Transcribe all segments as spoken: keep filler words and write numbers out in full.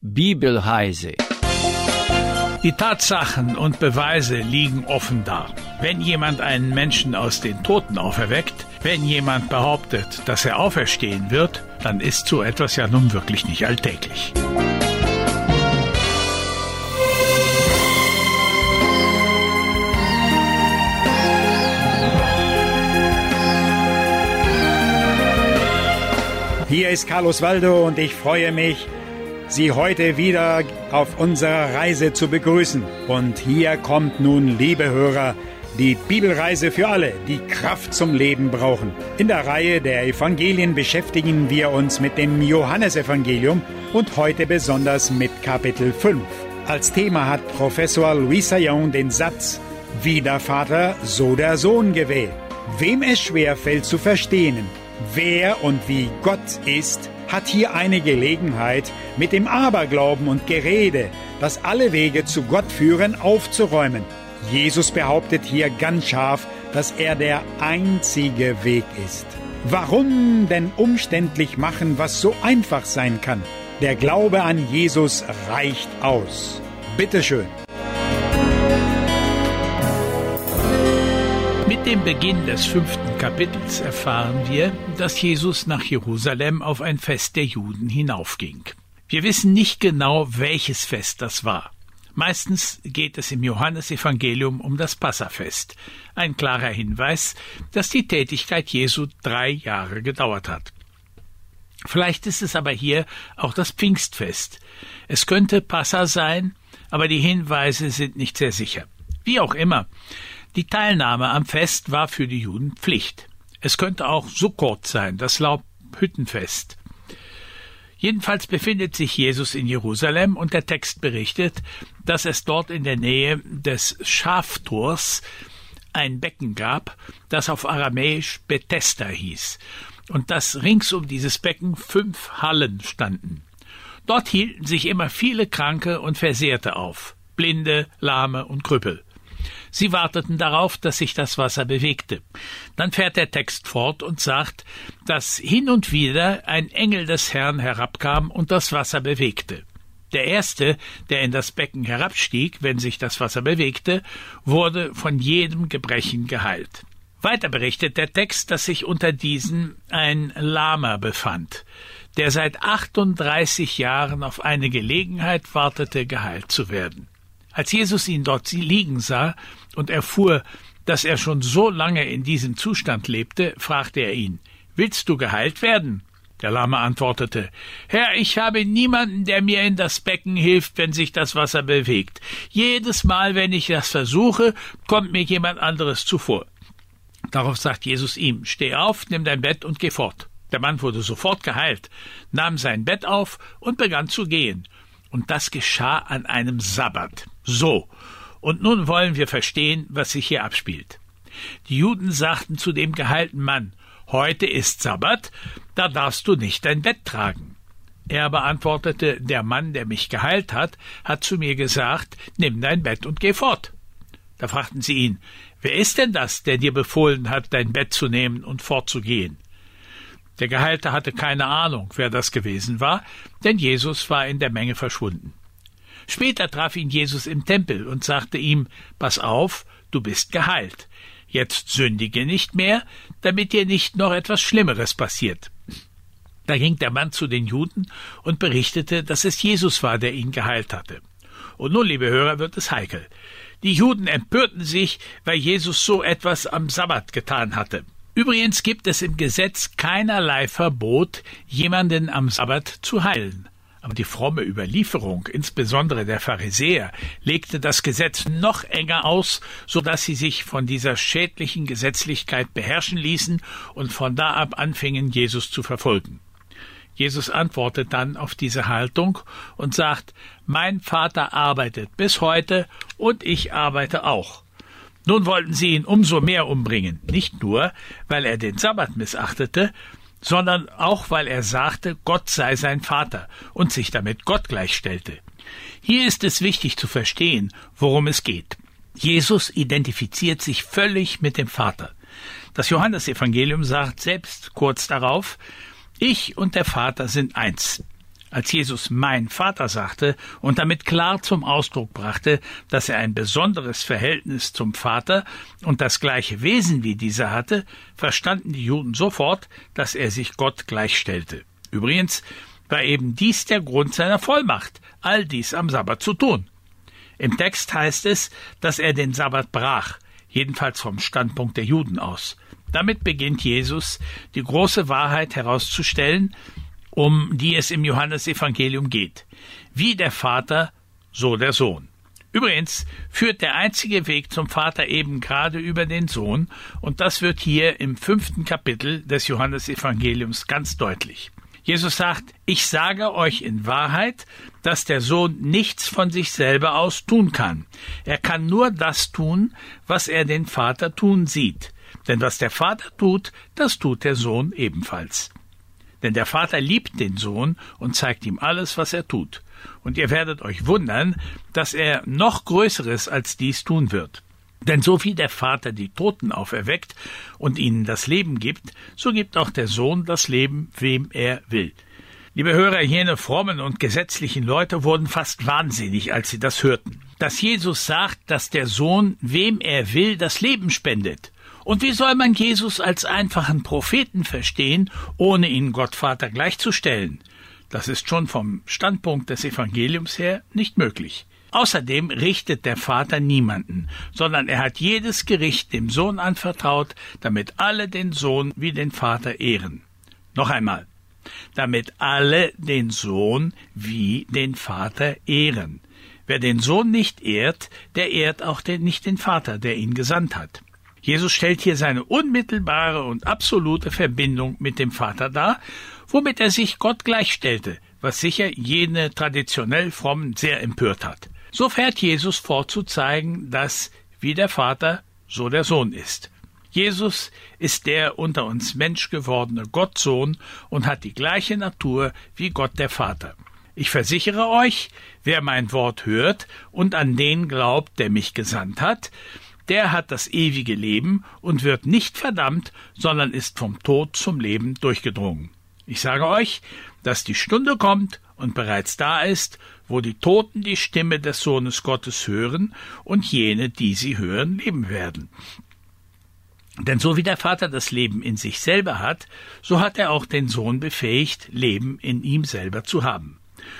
Bibelheise. Die Tatsachen und Beweise liegen offen da. Wenn jemand einen Menschen aus den Toten auferweckt, wenn jemand behauptet, dass er auferstehen wird, dann ist so etwas ja nun wirklich nicht alltäglich. Hier ist Carlos Waldo und ich freue mich, Sie heute wieder auf unserer Reise zu begrüßen. Und hier kommt nun, liebe Hörer, die Bibelreise für alle, die Kraft zum Leben brauchen. In der Reihe der Evangelien beschäftigen wir uns mit dem Johannesevangelium und heute besonders mit Kapitel fünf. Als Thema hat Professor Louis Saillon den Satz, wie der Vater, so der Sohn gewählt. Wem es schwerfällt zu verstehen, wer und wie Gott ist, hat hier eine Gelegenheit, mit dem Aberglauben und Gerede, das alle Wege zu Gott führen, aufzuräumen. Jesus behauptet hier ganz scharf, dass er der einzige Weg ist. Warum denn umständlich machen, was so einfach sein kann? Der Glaube an Jesus reicht aus. Bitteschön. Mit dem Beginn des fünften Kapitels erfahren wir, dass Jesus nach Jerusalem auf ein Fest der Juden hinaufging. Wir wissen nicht genau, welches Fest das war. Meistens geht es im Johannesevangelium um das Passafest. Ein klarer Hinweis, dass die Tätigkeit Jesu drei Jahre gedauert hat. Vielleicht ist es aber hier auch das Pfingstfest. Es könnte Passa sein, aber die Hinweise sind nicht sehr sicher. Wie auch immer, die Teilnahme am Fest war für die Juden Pflicht. Es könnte auch Sukkot sein, das Laubhüttenfest. Jedenfalls befindet sich Jesus in Jerusalem und der Text berichtet, dass es dort in der Nähe des Schaftors ein Becken gab, das auf Aramäisch Bethesda hieß, und dass rings um dieses Becken fünf Hallen standen. Dort hielten sich immer viele Kranke und Versehrte auf, Blinde, Lahme und Krüppel. Sie warteten darauf, dass sich das Wasser bewegte. Dann fährt der Text fort und sagt, dass hin und wieder ein Engel des Herrn herabkam und das Wasser bewegte. Der Erste, der in das Becken herabstieg, wenn sich das Wasser bewegte, wurde von jedem Gebrechen geheilt. Weiter berichtet der Text, dass sich unter diesen ein Lahmer befand, der seit achtunddreißig Jahren auf eine Gelegenheit wartete, geheilt zu werden. Als Jesus ihn dort liegen sah und erfuhr, dass er schon so lange in diesem Zustand lebte, fragte er ihn, »Willst du geheilt werden?« Der Lahme antwortete, »Herr, ich habe niemanden, der mir in das Becken hilft, wenn sich das Wasser bewegt. Jedes Mal, wenn ich das versuche, kommt mir jemand anderes zuvor.« Darauf sagt Jesus ihm, »Steh auf, nimm dein Bett und geh fort.« Der Mann wurde sofort geheilt, nahm sein Bett auf und begann zu gehen. Und das geschah an einem Sabbat. So, und nun wollen wir verstehen, was sich hier abspielt. Die Juden sagten zu dem geheilten Mann, »Heute ist Sabbat, da darfst du nicht dein Bett tragen.« Er beantwortete, »Der Mann, der mich geheilt hat, hat zu mir gesagt, nimm dein Bett und geh fort.« Da fragten sie ihn, »Wer ist denn das, der dir befohlen hat, dein Bett zu nehmen und fortzugehen?« Der Geheilte hatte keine Ahnung, wer das gewesen war, denn Jesus war in der Menge verschwunden. Später traf ihn Jesus im Tempel und sagte ihm, »Pass auf, du bist geheilt. Jetzt sündige nicht mehr, damit dir nicht noch etwas Schlimmeres passiert.« Da ging der Mann zu den Juden und berichtete, dass es Jesus war, der ihn geheilt hatte. Und nun, liebe Hörer, wird es heikel. Die Juden empörten sich, weil Jesus so etwas am Sabbat getan hatte. Übrigens gibt es im Gesetz keinerlei Verbot, jemanden am Sabbat zu heilen. Aber die fromme Überlieferung, insbesondere der Pharisäer, legte das Gesetz noch enger aus, so dass sie sich von dieser schädlichen Gesetzlichkeit beherrschen ließen und von da ab anfingen, Jesus zu verfolgen. Jesus antwortet dann auf diese Haltung und sagt, »Mein Vater arbeitet bis heute und ich arbeite auch.« Nun wollten sie ihn umso mehr umbringen, nicht nur, weil er den Sabbat missachtete, sondern auch, weil er sagte, Gott sei sein Vater und sich damit Gott gleichstellte. Hier ist es wichtig zu verstehen, worum es geht. Jesus identifiziert sich völlig mit dem Vater. Das Johannesevangelium sagt selbst kurz darauf, »Ich und der Vater sind eins.« Als Jesus mein Vater sagte und damit klar zum Ausdruck brachte, dass er ein besonderes Verhältnis zum Vater und das gleiche Wesen wie dieser hatte, verstanden die Juden sofort, dass er sich Gott gleichstellte. Übrigens war eben dies der Grund seiner Vollmacht, all dies am Sabbat zu tun. Im Text heißt es, dass er den Sabbat brach, jedenfalls vom Standpunkt der Juden aus. Damit beginnt Jesus, die große Wahrheit herauszustellen, um die es im Johannesevangelium geht. Wie der Vater, so der Sohn. Übrigens führt der einzige Weg zum Vater eben gerade über den Sohn, und das wird hier im fünften Kapitel des Johannesevangeliums ganz deutlich. Jesus sagt, ich sage euch in Wahrheit, dass der Sohn nichts von sich selber aus tun kann. Er kann nur das tun, was er den Vater tun sieht. Denn was der Vater tut, das tut der Sohn ebenfalls. Denn der Vater liebt den Sohn und zeigt ihm alles, was er tut. Und ihr werdet euch wundern, dass er noch Größeres als dies tun wird. Denn so wie der Vater die Toten auferweckt und ihnen das Leben gibt, so gibt auch der Sohn das Leben, wem er will. Liebe Hörer, jene frommen und gesetzlichen Leute wurden fast wahnsinnig, als sie das hörten. Dass Jesus sagt, dass der Sohn, wem er will, das Leben spendet. Und wie soll man Jesus als einfachen Propheten verstehen, ohne ihn Gott Vater gleichzustellen? Das ist schon vom Standpunkt des Evangeliums her nicht möglich. Außerdem richtet der Vater niemanden, sondern er hat jedes Gericht dem Sohn anvertraut, damit alle den Sohn wie den Vater ehren. Noch einmal, damit alle den Sohn wie den Vater ehren. Wer den Sohn nicht ehrt, der ehrt auch den, nicht den Vater, der ihn gesandt hat. Jesus stellt hier seine unmittelbare und absolute Verbindung mit dem Vater dar, womit er sich Gott gleichstellte, was sicher jene traditionell Frommen sehr empört hat. So fährt Jesus fort zu zeigen, dass wie der Vater, so der Sohn ist. Jesus ist der unter uns Mensch gewordene Gottsohn und hat die gleiche Natur wie Gott der Vater. Ich versichere euch, wer mein Wort hört und an den glaubt, der mich gesandt hat, der hat das ewige Leben und wird nicht verdammt, sondern ist vom Tod zum Leben durchgedrungen. Ich sage euch, dass die Stunde kommt und bereits da ist, wo die Toten die Stimme des Sohnes Gottes hören und jene, die sie hören, leben werden. Denn so wie der Vater das Leben in sich selber hat, so hat er auch den Sohn befähigt, Leben in ihm selber zu haben.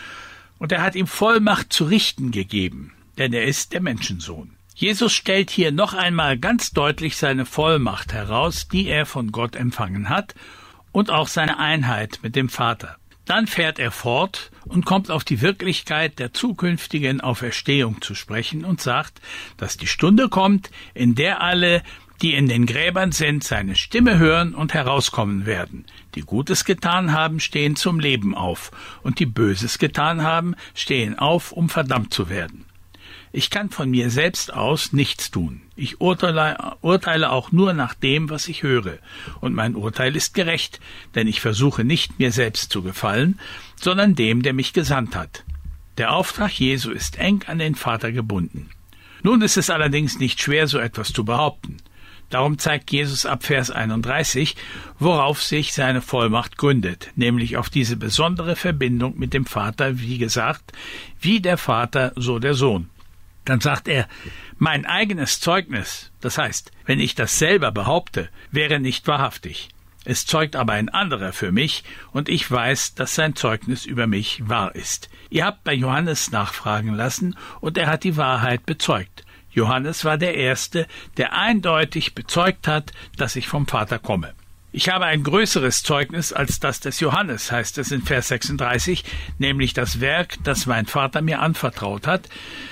Und er hat ihm Vollmacht zu richten gegeben, denn er ist der Menschensohn. Jesus stellt hier noch einmal ganz deutlich seine Vollmacht heraus, die er von Gott empfangen hat, und auch seine Einheit mit dem Vater. Dann fährt er fort und kommt auf die Wirklichkeit der zukünftigen Auferstehung zu sprechen und sagt, dass die Stunde kommt, in der alle, die in den Gräbern sind, seine Stimme hören und herauskommen werden. Die Gutes getan haben, stehen zum Leben auf, und die Böses getan haben, stehen auf, um verdammt zu werden. Ich kann von mir selbst aus nichts tun. Ich urteile, urteile auch nur nach dem, was ich höre. Und mein Urteil ist gerecht, denn ich versuche nicht, mir selbst zu gefallen, sondern dem, der mich gesandt hat. Der Auftrag Jesu ist eng an den Vater gebunden. Nun ist es allerdings nicht schwer, so etwas zu behaupten. Darum zeigt Jesus ab Vers einunddreißig, worauf sich seine Vollmacht gründet, nämlich auf diese besondere Verbindung mit dem Vater, wie gesagt, wie der Vater, so der Sohn. Dann sagt er, mein eigenes Zeugnis, das heißt, wenn ich das selber behaupte, wäre nicht wahrhaftig. Es zeugt aber ein anderer für mich, und ich weiß, dass sein Zeugnis über mich wahr ist. Ihr habt bei Johannes nachfragen lassen, und er hat die Wahrheit bezeugt. Johannes war der Erste, der eindeutig bezeugt hat, dass ich vom Vater komme. Ich habe ein größeres Zeugnis als das des Johannes, heißt es in Vers sechsunddreißig, nämlich das Werk, das mein Vater mir anvertraut hat,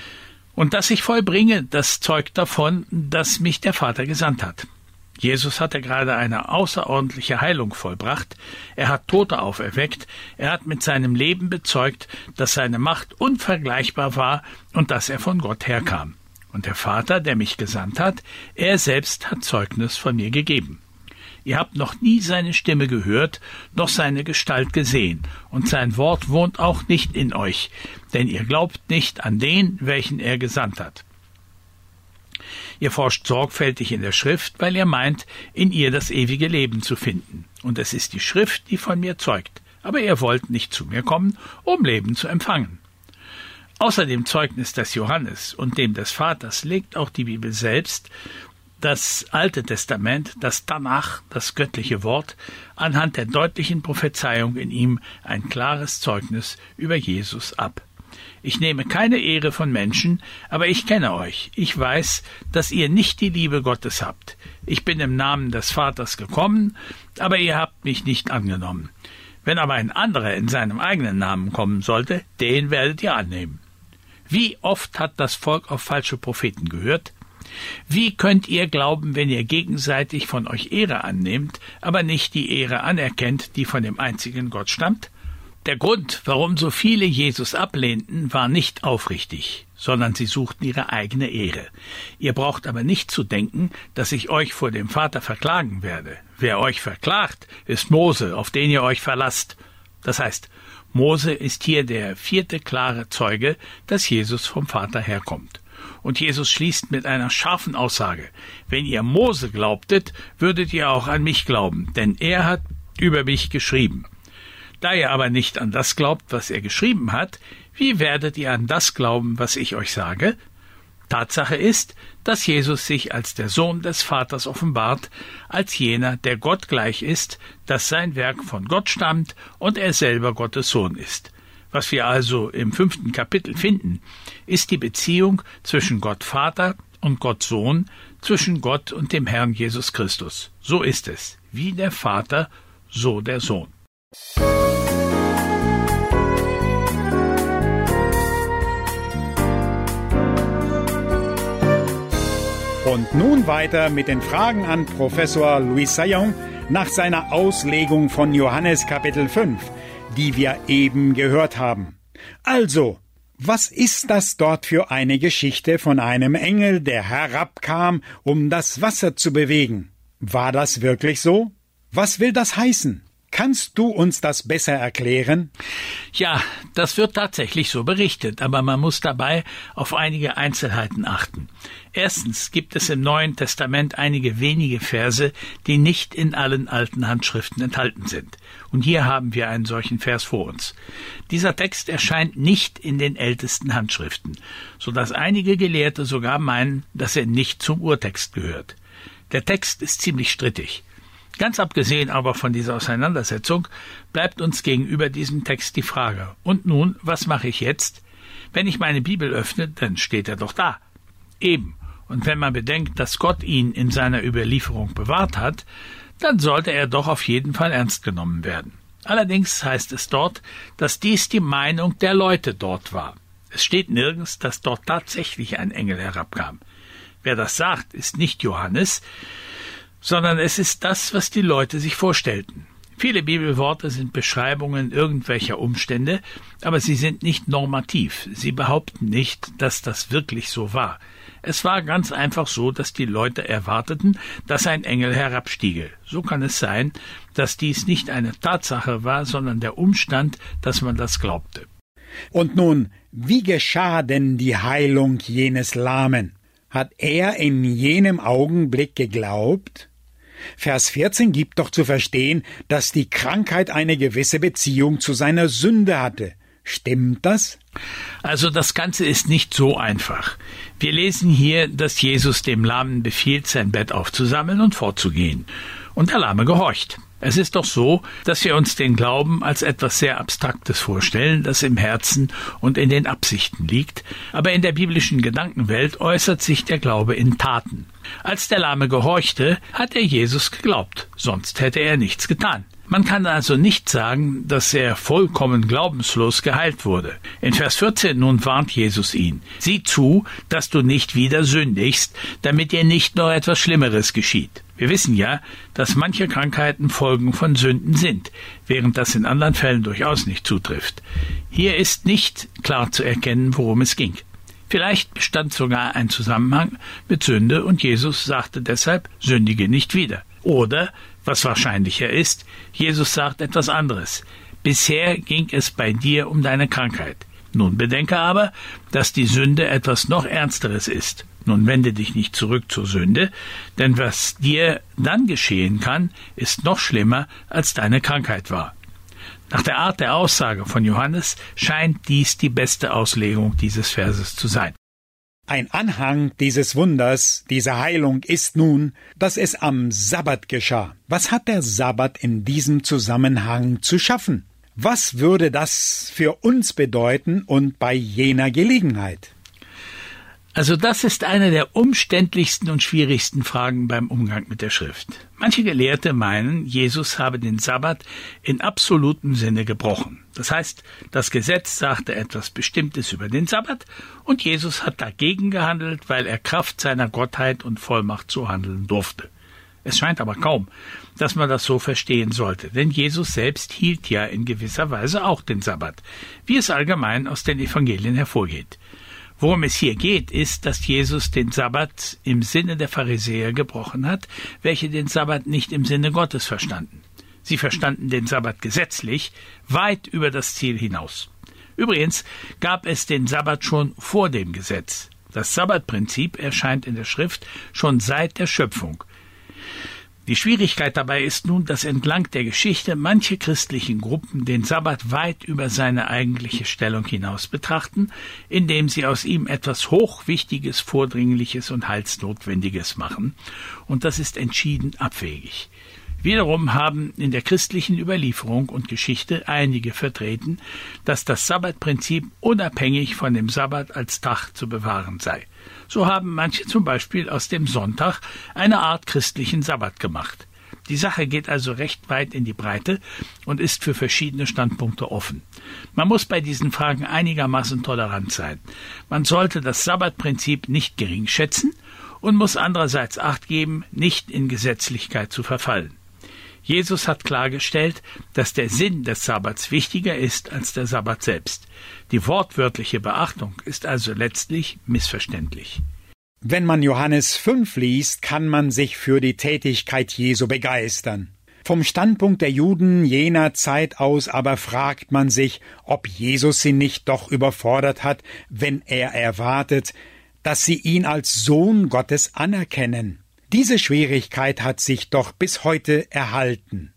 und das ich vollbringe, das zeugt davon, dass mich der Vater gesandt hat. Jesus hatte gerade eine außerordentliche Heilung vollbracht, er hat Tote auferweckt, er hat mit seinem Leben bezeugt, dass seine Macht unvergleichbar war und dass er von Gott herkam. Und der Vater, der mich gesandt hat, er selbst hat Zeugnis von mir gegeben. Ihr habt noch nie seine Stimme gehört, noch seine Gestalt gesehen, und sein Wort wohnt auch nicht in euch, denn ihr glaubt nicht an den, welchen er gesandt hat. Ihr forscht sorgfältig in der Schrift, weil ihr meint, in ihr das ewige Leben zu finden. Und es ist die Schrift, die von mir zeugt. aber ihr wollt nicht zu mir kommen, um Leben zu empfangen. Außer dem Zeugnis des Johannes und dem des Vaters legt auch die Bibel selbst, das Alte Testament, das Tanach, das göttliche Wort, anhand der deutlichen Prophezeiung in ihm ein klares Zeugnis über Jesus ab. Ich nehme keine Ehre von Menschen, aber ich kenne euch. Ich weiß, dass ihr nicht die Liebe Gottes habt. Ich bin im Namen des Vaters gekommen, aber ihr habt mich nicht angenommen. Wenn aber ein anderer in seinem eigenen Namen kommen sollte, den werdet ihr annehmen. Wie oft hat das Volk auf falsche Propheten gehört? Wie könnt ihr glauben, wenn ihr gegenseitig von euch Ehre annehmt, aber nicht die Ehre anerkennt, die von dem einzigen Gott stammt? Der Grund, warum so viele Jesus ablehnten, war nicht aufrichtig, sondern sie suchten ihre eigene Ehre. Ihr braucht aber nicht zu denken, dass ich euch vor dem Vater verklagen werde. Wer euch verklagt, ist Mose, auf den ihr euch verlasst. Das heißt, Mose ist hier der vierte klare Zeuge, dass Jesus vom Vater herkommt. Und Jesus schließt mit einer scharfen Aussage: Wenn ihr Mose glaubtet, würdet ihr auch an mich glauben, denn er hat über mich geschrieben. Da ihr aber nicht an das glaubt, was er geschrieben hat, wie werdet ihr an das glauben, was ich euch sage? Tatsache ist, dass Jesus sich als der Sohn des Vaters offenbart, als jener, der Gott gleich ist, dass sein Werk von Gott stammt und er selber Gottes Sohn ist. Was wir also im fünften Kapitel finden, ist die Beziehung zwischen Gott Vater und Gott Sohn, zwischen Gott und dem Herrn Jesus Christus. So ist es, wie der Vater, so der Sohn. Und nun weiter mit den Fragen an Professor Louis Saillon nach seiner Auslegung von Johannes Kapitel fünf, die wir eben gehört haben. Also, was ist das dort für eine Geschichte von einem Engel, der herabkam, um das Wasser zu bewegen? War das wirklich so? Was will das heißen? Kannst du uns das besser erklären? Ja, das wird tatsächlich so berichtet, aber man muss dabei auf einige Einzelheiten achten. Erstens gibt es im Neuen Testament einige wenige Verse, die nicht in allen alten Handschriften enthalten sind. Und hier haben wir einen solchen Vers vor uns. Dieser Text erscheint nicht in den ältesten Handschriften, sodass einige Gelehrte sogar meinen, dass er nicht zum Urtext gehört. Der Text ist ziemlich strittig. Ganz abgesehen aber von dieser Auseinandersetzung bleibt uns gegenüber diesem Text die Frage: Und nun, was mache ich jetzt? Wenn ich meine Bibel öffne, dann steht er doch da. Eben. Und wenn man bedenkt, dass Gott ihn in seiner Überlieferung bewahrt hat, dann sollte er doch auf jeden Fall ernst genommen werden. Allerdings heißt es dort, dass dies die Meinung der Leute dort war. Es steht nirgends, dass dort tatsächlich ein Engel herabkam. Wer das sagt, ist nicht Johannes, sondern es ist das, was die Leute sich vorstellten. Viele Bibelworte sind Beschreibungen irgendwelcher Umstände, aber sie sind nicht normativ. Sie behaupten nicht, dass das wirklich so war. Es war ganz einfach so, dass die Leute erwarteten, dass ein Engel herabstiege. So kann es sein, dass dies nicht eine Tatsache war, sondern der Umstand, dass man das glaubte. Und nun, wie geschah denn die Heilung jenes Lahmen? Hat er in jenem Augenblick geglaubt? Vers vierzehn gibt doch zu verstehen, dass die Krankheit eine gewisse Beziehung zu seiner Sünde hatte. Stimmt das? Also das Ganze ist nicht so einfach. Wir lesen hier, dass Jesus dem Lahmen befiehlt, sein Bett aufzusammeln und fortzugehen. Und der Lahme gehorcht. Es ist doch so, dass wir uns den Glauben als etwas sehr Abstraktes vorstellen, das im Herzen und in den Absichten liegt, aber in der biblischen Gedankenwelt äußert sich der Glaube in Taten. Als der Lahme gehorchte, hat er Jesus geglaubt, sonst hätte er nichts getan. Man kann also nicht sagen, dass er vollkommen glaubenslos geheilt wurde. In Vers vierzehn nun warnt Jesus ihn: Sieh zu, dass du nicht wieder sündigst, damit dir nicht noch etwas Schlimmeres geschieht. Wir wissen ja, dass manche Krankheiten Folgen von Sünden sind, während das in anderen Fällen durchaus nicht zutrifft. Hier ist nicht klar zu erkennen, worum es ging. Vielleicht bestand sogar ein Zusammenhang mit Sünde und Jesus sagte deshalb: Sündige nicht wieder. Oder, was wahrscheinlicher ist, Jesus sagt etwas anderes: Bisher ging es bei dir um deine Krankheit. Nun bedenke aber, dass die Sünde etwas noch Ernsteres ist. Nun wende dich nicht zurück zur Sünde, denn was dir dann geschehen kann, ist noch schlimmer, als deine Krankheit war. Nach der Art der Aussage von Johannes scheint dies die beste Auslegung dieses Verses zu sein. Ein Anhang dieses Wunders, dieser Heilung ist nun, dass es am Sabbat geschah. Was hat der Sabbat in diesem Zusammenhang zu schaffen? Was würde das für uns bedeuten und bei jener Gelegenheit? Also das ist eine der umständlichsten und schwierigsten Fragen beim Umgang mit der Schrift. Manche Gelehrte meinen, Jesus habe den Sabbat in absolutem Sinne gebrochen. Das heißt, das Gesetz sagte etwas Bestimmtes über den Sabbat und Jesus hat dagegen gehandelt, weil er Kraft seiner Gottheit und Vollmacht so handeln durfte. Es scheint aber kaum, dass man das so verstehen sollte, denn Jesus selbst hielt ja in gewisser Weise auch den Sabbat, wie es allgemein aus den Evangelien hervorgeht. Worum es hier geht, ist, dass Jesus den Sabbat im Sinne der Pharisäer gebrochen hat, welche den Sabbat nicht im Sinne Gottes verstanden. Sie verstanden den Sabbat gesetzlich, weit über das Ziel hinaus. Übrigens gab es den Sabbat schon vor dem Gesetz. Das Sabbatprinzip erscheint in der Schrift schon seit der Schöpfung. Die Schwierigkeit dabei ist nun, dass entlang der Geschichte manche christlichen Gruppen den Sabbat weit über seine eigentliche Stellung hinaus betrachten, indem sie aus ihm etwas Hochwichtiges, Vordringliches und Heilsnotwendiges machen, und das ist entschieden abwegig. Wiederum haben in der christlichen Überlieferung und Geschichte einige vertreten, dass das Sabbatprinzip unabhängig von dem Sabbat als Tag zu bewahren sei. So haben manche zum Beispiel aus dem Sonntag eine Art christlichen Sabbat gemacht. Die Sache geht also recht weit in die Breite und ist für verschiedene Standpunkte offen. Man muss bei diesen Fragen einigermaßen tolerant sein. Man sollte das Sabbatprinzip nicht gering schätzen und muss andererseits Acht geben, nicht in Gesetzlichkeit zu verfallen. Jesus hat klargestellt, dass der Sinn des Sabbats wichtiger ist als der Sabbat selbst. Die wortwörtliche Beachtung ist also letztlich missverständlich. Wenn man Johannes fünf liest, kann man sich für die Tätigkeit Jesu begeistern. Vom Standpunkt der Juden jener Zeit aus aber fragt man sich, ob Jesus sie nicht doch überfordert hat, wenn er erwartet, dass sie ihn als Sohn Gottes anerkennen. Diese Schwierigkeit hat sich doch bis heute erhalten.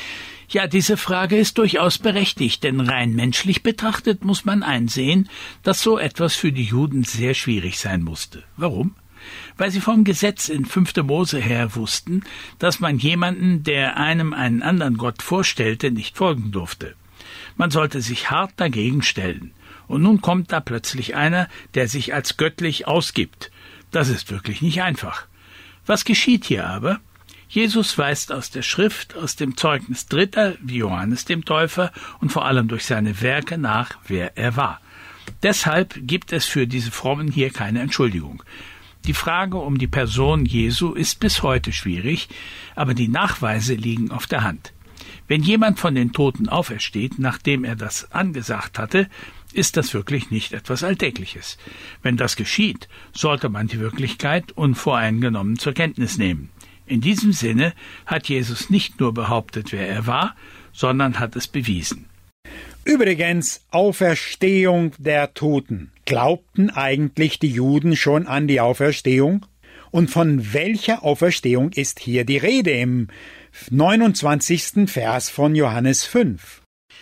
Ja, diese Frage ist durchaus berechtigt, denn rein menschlich betrachtet muss man einsehen, dass so etwas für die Juden sehr schwierig sein musste. Warum? Weil sie vom Gesetz in fünfte Mose her wussten, dass man jemanden, der einem einen anderen Gott vorstellte, nicht folgen durfte. Man sollte sich hart dagegen stellen. Und nun kommt da plötzlich einer, der sich als göttlich ausgibt. Das ist wirklich nicht einfach. Was geschieht hier aber? Jesus weist aus der Schrift, aus dem Zeugnis Dritter, wie Johannes dem Täufer, und vor allem durch seine Werke nach, wer er war. Deshalb gibt es für diese Frommen hier keine Entschuldigung. Die Frage um die Person Jesu ist bis heute schwierig, aber die Nachweise liegen auf der Hand. Wenn jemand von den Toten aufersteht, nachdem er das angesagt hatte, ist das wirklich nicht etwas Alltägliches. Wenn das geschieht, sollte man die Wirklichkeit unvoreingenommen zur Kenntnis nehmen. In diesem Sinne hat Jesus nicht nur behauptet, wer er war, sondern hat es bewiesen. Übrigens, Auferstehung der Toten. Glaubten eigentlich die Juden schon an die Auferstehung? Und von welcher Auferstehung ist hier die Rede im neunundzwanzigsten Vers von Johannes fünf?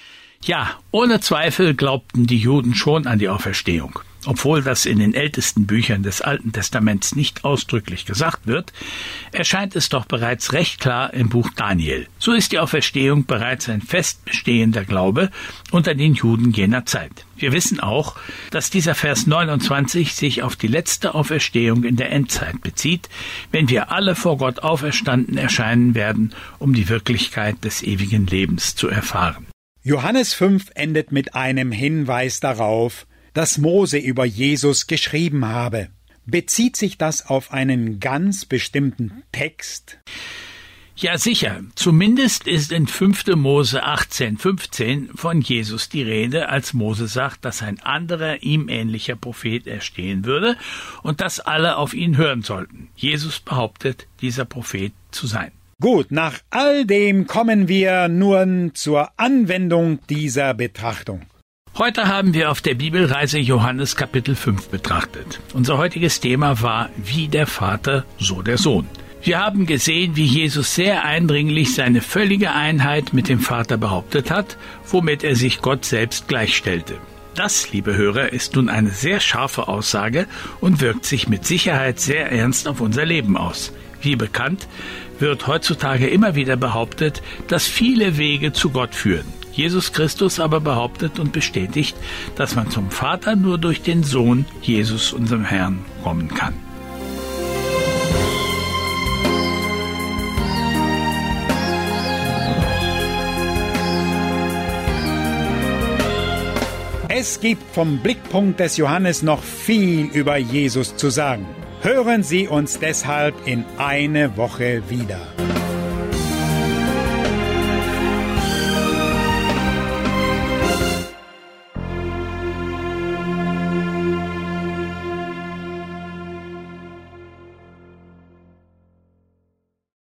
Ja, ohne Zweifel glaubten die Juden schon an die Auferstehung. Obwohl das in den ältesten Büchern des Alten Testaments nicht ausdrücklich gesagt wird, erscheint es doch bereits recht klar im Buch Daniel. So ist die Auferstehung bereits ein fest bestehender Glaube unter den Juden jener Zeit. Wir wissen auch, dass dieser Vers neunundzwanzig sich auf die letzte Auferstehung in der Endzeit bezieht, wenn wir alle vor Gott auferstanden erscheinen werden, um die Wirklichkeit des ewigen Lebens zu erfahren. Johannes fünf endet mit einem Hinweis darauf, dass Mose über Jesus geschrieben habe. Bezieht sich das auf einen ganz bestimmten Text? Ja, sicher. Zumindest ist in fünfte Mose achtzehn fünfzehn von Jesus die Rede, als Mose sagt, dass ein anderer ihm ähnlicher Prophet erstehen würde und dass alle auf ihn hören sollten. Jesus behauptet, dieser Prophet zu sein. Gut, nach all dem kommen wir nun zur Anwendung dieser Betrachtung. Heute haben wir auf der Bibelreise Johannes Kapitel fünf betrachtet. Unser heutiges Thema war wie der Vater, so der Sohn. Wir haben gesehen, wie Jesus sehr eindringlich seine völlige Einheit mit dem Vater behauptet hat, womit er sich Gott selbst gleichstellte. Das, liebe Hörer, ist nun eine sehr scharfe Aussage und wirkt sich mit Sicherheit sehr ernst auf unser Leben aus. Wie bekannt, wird heutzutage immer wieder behauptet, dass viele Wege zu Gott führen. Jesus Christus aber behauptet und bestätigt, dass man zum Vater nur durch den Sohn, Jesus, unserem Herrn, kommen kann. Es gibt vom Blickpunkt des Johannes noch viel über Jesus zu sagen. Hören Sie uns deshalb in eine Woche wieder.